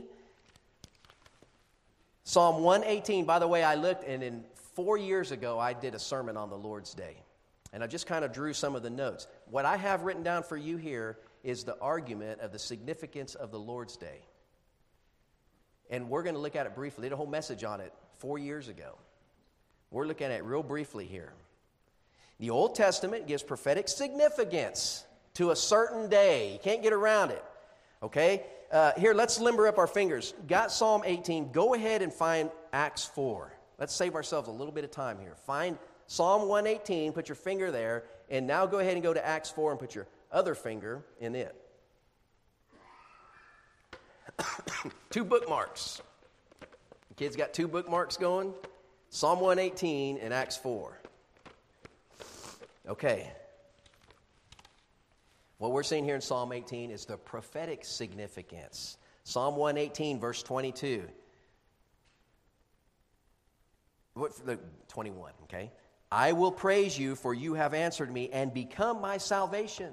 Psalm one eighteen, by the way, I looked, and in four years ago, I did a sermon on the Lord's Day. And I just kind of drew some of the notes. What I have written down for you here is the argument of the significance of the Lord's Day. And we're going to look at it briefly. I did a whole message on it four years ago. We're looking at it real briefly here. The Old Testament gives prophetic significance to a certain day. You can't get around it. Okay? Uh, here, let's limber up our fingers. Got Psalm eighteen. Go ahead and find Acts four. Let's save ourselves a little bit of time here. Find Psalm one eighteen. Put your finger there. And now go ahead and go to Acts four and put your other finger in it. Two bookmarks. The kids got two bookmarks going? Psalm one eighteen and Acts four. Okay. What we're seeing here in Psalm eighteen is the prophetic significance. Psalm one eighteen, verse twenty-two. What, twenty-one, okay? I will praise you, for you have answered me and become my salvation.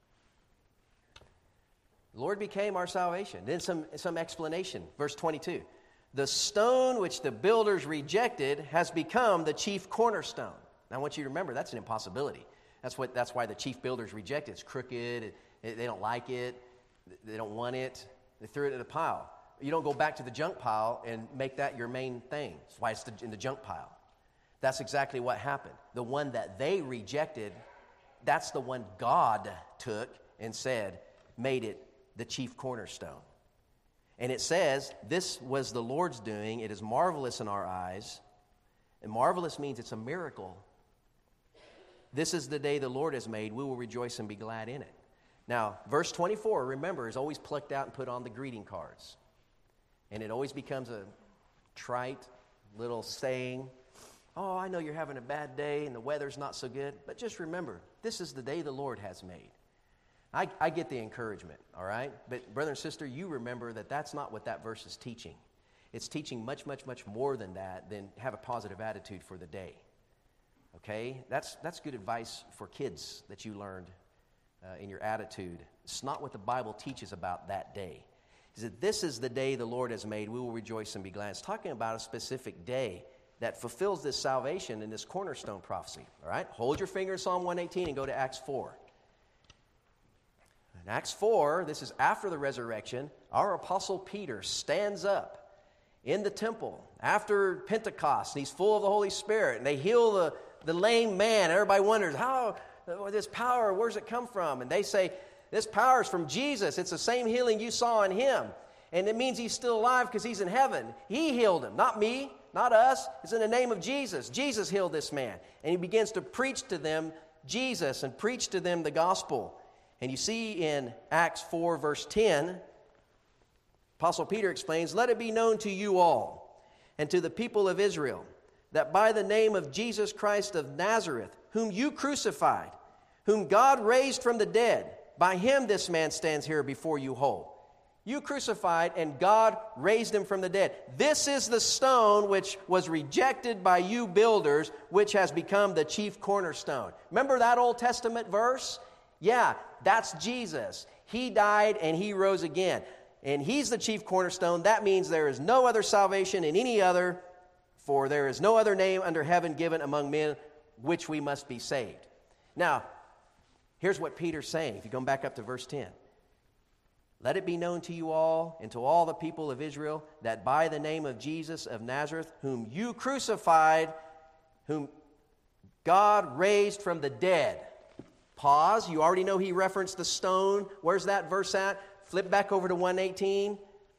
The Lord became our salvation. Then some, some explanation. Verse twenty-two. The stone which the builders rejected has become the chief cornerstone. Now, I want you to remember, that's an impossibility. That's what. That's why the chief builders reject it. It's crooked. It, it, they don't like it. They don't want it. They threw it in a pile. You don't go back to the junk pile and make that your main thing. That's why it's the, in the junk pile. That's exactly what happened. The one that they rejected, that's the one God took and said, made it the chief cornerstone. And it says, this was the Lord's doing. It is marvelous in our eyes. And marvelous means it's a miracle. This is the day the Lord has made. We will rejoice and be glad in it. Now, verse twenty-four, remember, is always plucked out and put on the greeting cards. And it always becomes a trite little saying. Oh, I know you're having a bad day and the weather's not so good. But just remember, this is the day the Lord has made. I, I get the encouragement, all right? But brother and sister, you remember that that's not what that verse is teaching. It's teaching much, much, much more than that, than have a positive attitude for the day. Okay? That's, that's good advice for kids that you learned uh, in your attitude. It's not what the Bible teaches about that day. He said, this is the day the Lord has made. We will rejoice and be glad. It's talking about a specific day that fulfills this salvation in this cornerstone prophecy. All right? Hold your finger in Psalm one eighteen and go to Acts four. In Acts four, this is after the resurrection, our apostle Peter stands up in the temple after Pentecost, and he's full of the Holy Spirit, and they heal the, the lame man. Everybody wonders, how, this power, where's it come from? And they say, this power is from Jesus. It's the same healing you saw in him. And it means he's still alive because he's in heaven. He healed him, not me, not us. It's in the name of Jesus. Jesus healed this man. And he begins to preach to them Jesus and preach to them the gospel. And you see in Acts four, verse ten, Apostle Peter explains, let it be known to you all and to the people of Israel that by the name of Jesus Christ of Nazareth, whom you crucified, whom God raised from the dead, by him this man stands here before you whole. You crucified, and God raised him from the dead. This is the stone which was rejected by you builders, which has become the chief cornerstone. Remember that Old Testament verse? Yeah, that's Jesus. He died and he rose again. And he's the chief cornerstone. That means there is no other salvation in any other, for there is no other name under heaven given among men which we must be saved. Now, here's what Peter's saying. If you go back up to verse ten. Let it be known to you all and to all the people of Israel that by the name of Jesus of Nazareth, whom you crucified, whom God raised from the dead. Pause. You already know he referenced the stone. Where's that verse at? Flip back over to one eighteen.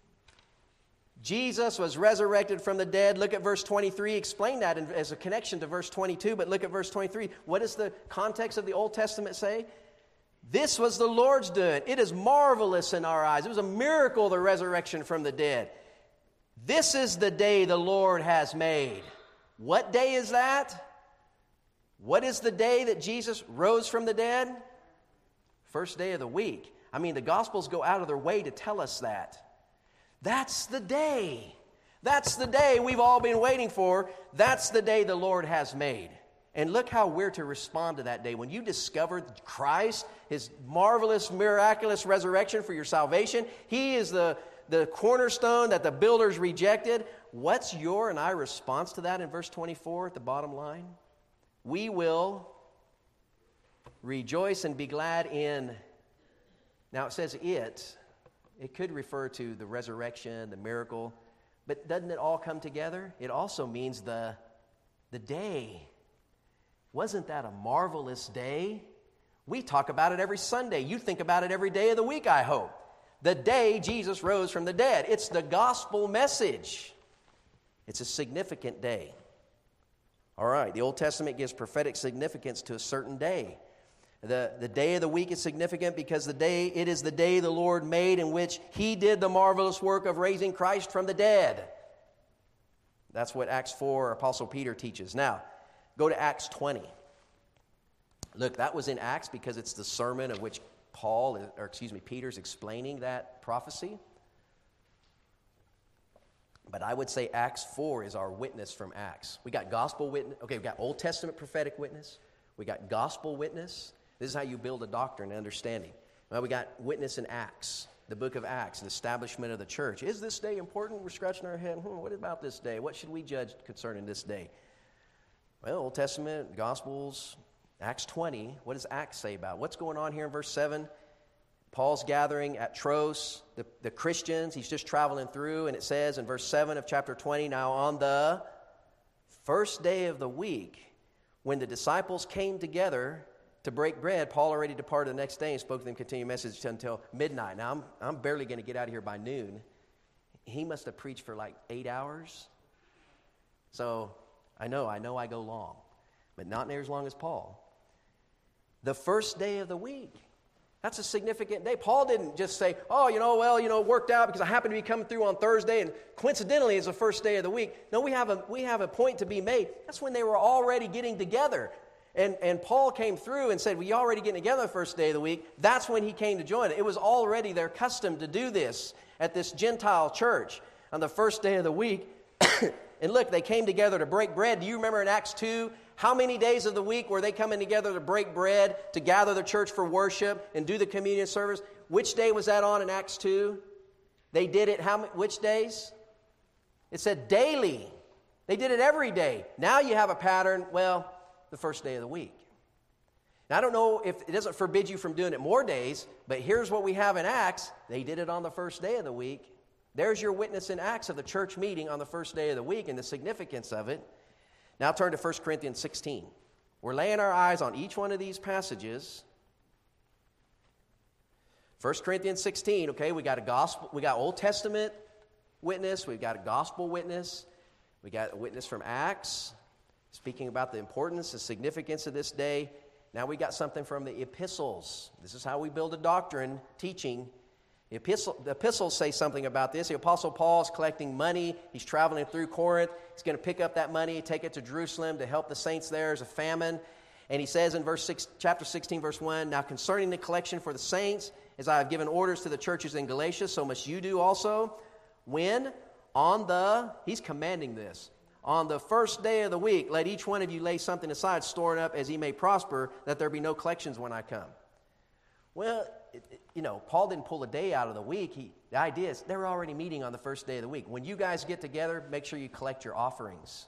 Jesus was resurrected from the dead. Look at verse twenty-three. Explain that as a connection to verse twenty-two, but look at verse twenty-three. What does the context of the Old Testament say? This was the Lord's doing. It is marvelous in our eyes. It was a miracle, the resurrection from the dead. This is the day the Lord has made. What day is that? What is the day that Jesus rose from the dead? First day of the week. I mean, the Gospels go out of their way to tell us that. That's the day. That's the day we've all been waiting for. That's the day the Lord has made. And look how we're to respond to that day. When you discover Christ, his marvelous, miraculous resurrection for your salvation, he is the, the cornerstone that the builders rejected. What's your and I response to that in verse twenty-four at the bottom line? We will rejoice and be glad in. Now it says it. It could refer to the resurrection, the miracle. But doesn't it all come together? It also means the, the day. Wasn't that a marvelous day? We talk about it every Sunday. You think about it every day of the week, I hope. The day Jesus rose from the dead. It's the gospel message. It's a significant day. All right, the Old Testament gives prophetic significance to a certain day. The, the day of the week is significant because the day it is the day the Lord made in which he did the marvelous work of raising Christ from the dead. That's what Acts four, Apostle Peter teaches. Now, go to Acts twenty. Look, that was in Acts because it's the sermon of which Paul, or excuse me, Peter's explaining that prophecy. But I would say Acts four is our witness from Acts. We got gospel witness. Okay, we got Old Testament prophetic witness. We got gospel witness. This is how you build a doctrine and understanding. Well, we got witness in Acts, the book of Acts, the establishment of the church. Is this day important? We're scratching our head. Hmm, what about this day? What should we judge concerning this day? Well, Old Testament, Gospels, Acts twenty. What does Acts say about it? What's going on here in verse seven? Paul's gathering at Troas, the, the Christians. He's just traveling through, and it says in verse seven of chapter twenty, now on the first day of the week, when the disciples came together to break bread, Paul already departed the next day and spoke to them, continued message until midnight. Now, I'm, I'm barely going to get out of here by noon. He must have preached for like eight hours. So I know, I know I go long, but not near as long as Paul. The first day of the week. That's a significant day. Paul didn't just say, oh, you know, well, you know, it worked out because I happened to be coming through on Thursday and coincidentally it's the first day of the week. No, we have a we have a point to be made. That's when they were already getting together. And and Paul came through and said, well, you already getting together the first day of the week. That's when he came to join it. It was already their custom to do this at this Gentile church on the first day of the week. And look, they came together to break bread. Do you remember in Acts two, how many days of the week were they coming together to break bread, to gather the church for worship and do the communion service? Which day was that on in Acts two? They did it how many, which days? It said daily. They did it every day. Now you have a pattern, well, the first day of the week. Now, I don't know if it doesn't forbid you from doing it more days, but here's what we have in Acts. They did it on the first day of the week. There's your witness in Acts of the church meeting on the first day of the week and the significance of it. Now turn to First Corinthians sixteen. We're laying our eyes on each one of these passages. First Corinthians sixteen, okay, we got a gospel, we got Old Testament witness, we've got a gospel witness, we got a witness from Acts, speaking about the importance, the significance of this day. Now we got something from the epistles. This is how we build a doctrine, teaching. The, epistle, the epistles say something about this. The Apostle Paul is collecting money. He's traveling through Corinth. He's going to pick up that money, take it to Jerusalem to help the saints there. There's a famine. And he says in verse six, chapter sixteen, verse one, now concerning the collection for the saints, as I have given orders to the churches in Galatia, so must you do also. When? On the, he's commanding this, on the first day of the week, let each one of you lay something aside, store it up as he may prosper, that there be no collections when I come. Well, it, it, you know, Paul didn't pull a day out of the week. He, the idea is they're already meeting on the first day of the week. When you guys get together, make sure you collect your offerings.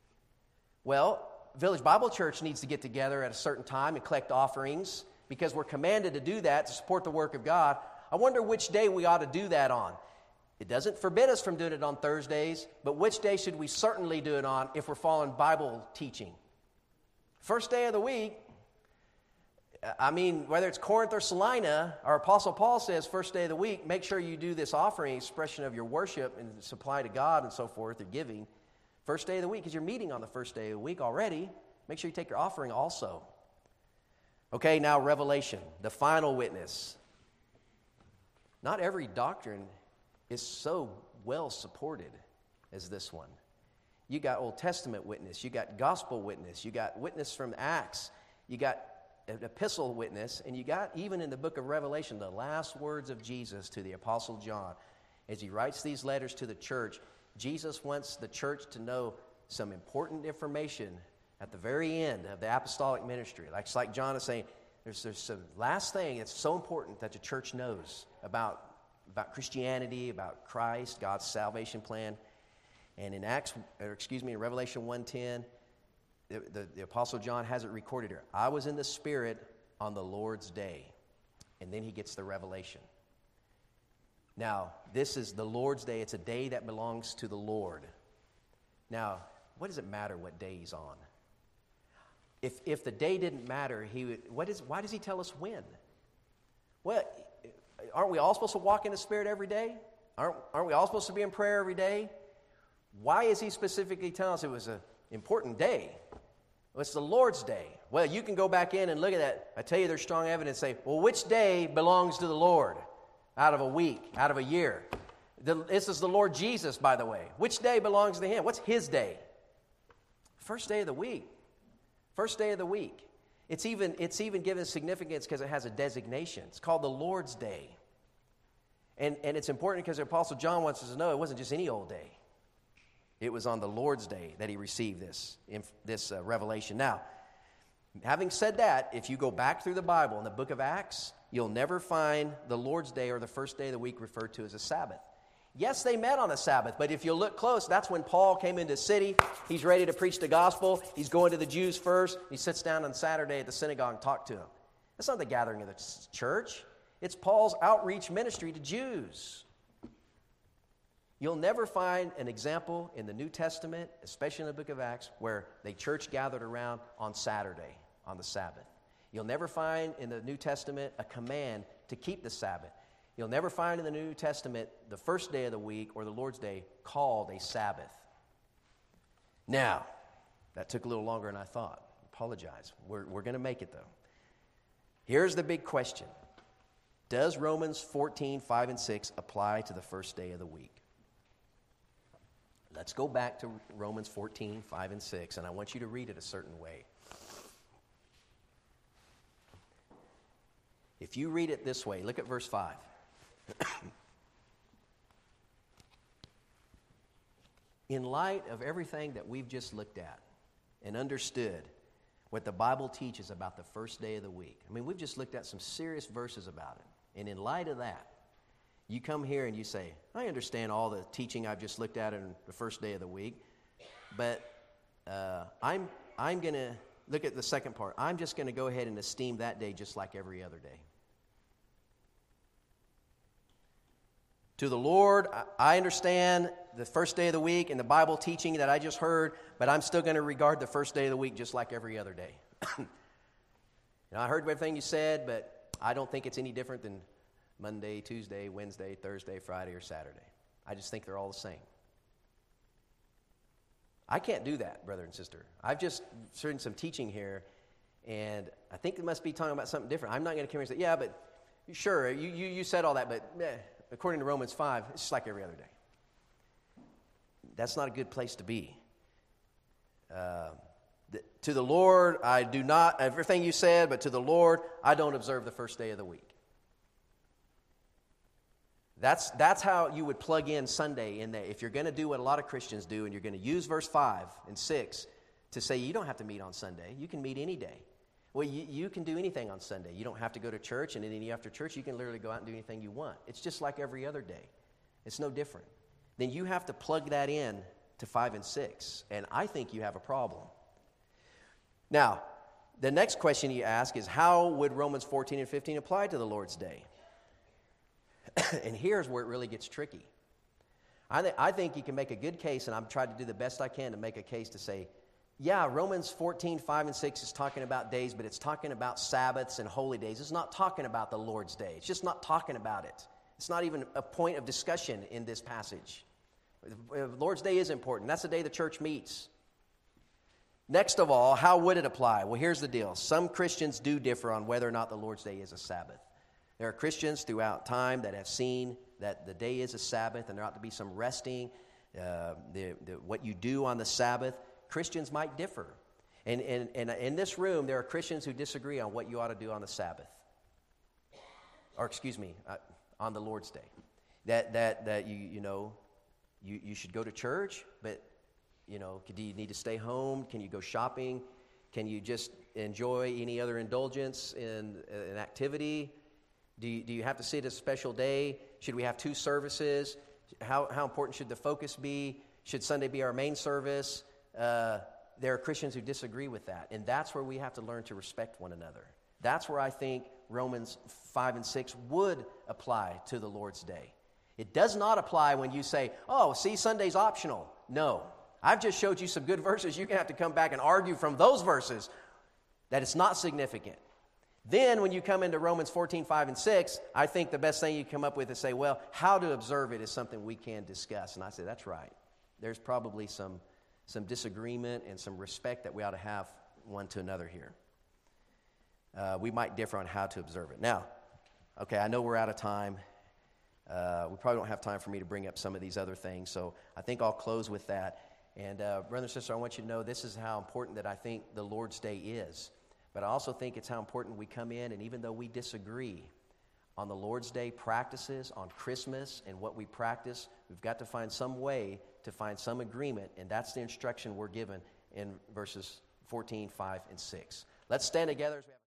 Well, Village Bible Church needs to get together at a certain time and collect offerings because we're commanded to do that to support the work of God. I wonder which day we ought to do that on. It doesn't forbid us from doing it on Thursdays, but which day should we certainly do it on if we're following Bible teaching? First day of the week, I mean, whether it's Corinth or Salina, our Apostle Paul says first day of the week, make sure you do this offering, expression of your worship and supply to God and so forth, or giving. First day of the week, because you're meeting on the first day of the week already. Make sure you take your offering also. Okay, now Revelation, the final witness. Not every doctrine is so well supported as this one. You got Old Testament witness, you got gospel witness, you got witness from Acts, you got an epistle witness, and you got even in the book of Revelation the last words of Jesus to the Apostle John. As he writes these letters to the church, Jesus wants the church to know some important information at the very end of the apostolic ministry. Like, it's like John is saying, there's, there's some last thing that's so important that the church knows about about Christianity, about Christ, God's salvation plan. And in Acts, or excuse me, in Revelation one ten, the, the, the Apostle John has it recorded here. I was in the Spirit on the Lord's day. And then he gets the revelation. Now, this is the Lord's day. It's a day that belongs to the Lord. Now, what does it matter what day he's on? If if the day didn't matter, he would, what is why does he tell us when? Well, aren't we all supposed to walk in the Spirit every day? Aren't, aren't we all supposed to be in prayer every day? Why is he specifically telling us it was an important day? Well, it's the Lord's day. Well, you can go back in and look at that. I tell you, there's strong evidence. Say, well, which day belongs to the Lord out of a week, out of a year? The, this is the Lord Jesus, by the way. Which day belongs to him? What's his day? First day of the week. First day of the week. It's even, it's even given significance because it has a designation. It's called the Lord's Day. And, and it's important because the Apostle John wants us to know it wasn't just any old day. It was on the Lord's Day that he received this, this uh, revelation. Now, having said that, if you go back through the Bible in the book of Acts, you'll never find the Lord's Day or the first day of the week referred to as a Sabbath. Yes, they met on a Sabbath, but if you look close, that's when Paul came into the city. He's ready to preach the gospel. He's going to the Jews first. He sits down on Saturday at the synagogue and talks to them. That's not the gathering of the church. It's Paul's outreach ministry to Jews. You'll never find an example in the New Testament, especially in the book of Acts, where the church gathered around on Saturday, on the Sabbath. You'll never find in the New Testament a command to keep the Sabbath. You'll never find in the New Testament the first day of the week or the Lord's Day called a Sabbath. Now, that took a little longer than I thought. Apologize. We're, we're going to make it, though. Here's the big question. Does Romans fourteen, five, and six apply to the first day of the week? Let's go back to Romans fourteen, five, and six, and I want you to read it a certain way. If you read it this way, look at verse five. In light of everything that we've just looked at and understood what the Bible teaches about the first day of the week, I mean, we've just looked at some serious verses about it. And in light of that, you come here and you say, I understand all the teaching I've just looked at in the first day of the week, but uh, I'm, I'm going to look at the second part. I'm just going to go ahead and esteem that day just like every other day. To the Lord, I understand the first day of the week and the Bible teaching that I just heard, but I'm still going to regard the first day of the week just like every other day. You know, I heard everything you said, but I don't think it's any different than Monday, Tuesday, Wednesday, Thursday, Friday, or Saturday. I just think they're all the same. I can't do that, brother and sister. I've just heard some teaching here, and I think they must be talking about something different. I'm not going to come here and say, yeah, but sure, you, you, you said all that, but eh, according to Romans five, it's just like every other day. That's not a good place to be. Uh, the, to the Lord, I do not, everything you said, but to the Lord, I don't observe the first day of the week. That's, that's how you would plug in Sunday in there. If you're going to do what a lot of Christians do, and you're going to use verse five and six to say you don't have to meet on Sunday. You can meet any day. Well, you, you can do anything on Sunday. You don't have to go to church, and then after church, you can literally go out and do anything you want. It's just like every other day. It's no different. Then you have to plug that in to five and six, and I think you have a problem. Now, the next question you ask is, how would Romans fourteen and fifteen apply to the Lord's Day? And here's where it really gets tricky. I, th- I think you can make a good case, and I'm trying to do the best I can to make a case to say, yeah, Romans fourteen, five, and six is talking about days, but it's talking about Sabbaths and holy days. It's not talking about the Lord's Day. It's just not talking about it. It's not even a point of discussion in this passage. The Lord's Day is important. That's the day the church meets. Next of all, how would it apply? Well, here's the deal. Some Christians do differ on whether or not the Lord's Day is a Sabbath. There are Christians throughout time that have seen that the day is a Sabbath and there ought to be some resting, uh, the, the, what you do on the Sabbath. Christians might differ. And, and, and in this room, there are Christians who disagree on what you ought to do on the Sabbath. Or, excuse me, uh, on the Lord's Day. That, that, that you, you know, you, you should go to church, but, you know, do you need to stay home? Can you go shopping? Can you just enjoy any other indulgence in an activity? Do you, do you have to sit a special day? Should we have two services? How, how important should the focus be? Should Sunday be our main service? Uh, there are Christians who disagree with that, and that's where we have to learn to respect one another. That's where I think Romans five and six would apply to the Lord's Day. It does not apply when you say, oh, see, Sunday's optional. No. I've just showed you some good verses. You're going to have to come back and argue from those verses that it's not significant. Then when you come into Romans fourteen, five, and six, I think the best thing you come up with is say, well, how to observe it is something we can discuss. And I say, that's right. There's probably some, some disagreement and some respect that we ought to have one to another here. Uh, we might differ on how to observe it. Now, okay, I know we're out of time. Uh, we probably don't have time for me to bring up some of these other things, so I think I'll close with that. And uh, brother and sister, I want you to know this is how important that I think the Lord's Day is. But I also think it's how important we come in, and even though we disagree on the Lord's Day practices, on Christmas and what we practice, we've got to find some way to find some agreement, and that's the instruction we're given in verses fourteen, five, and six. Let's stand together as we have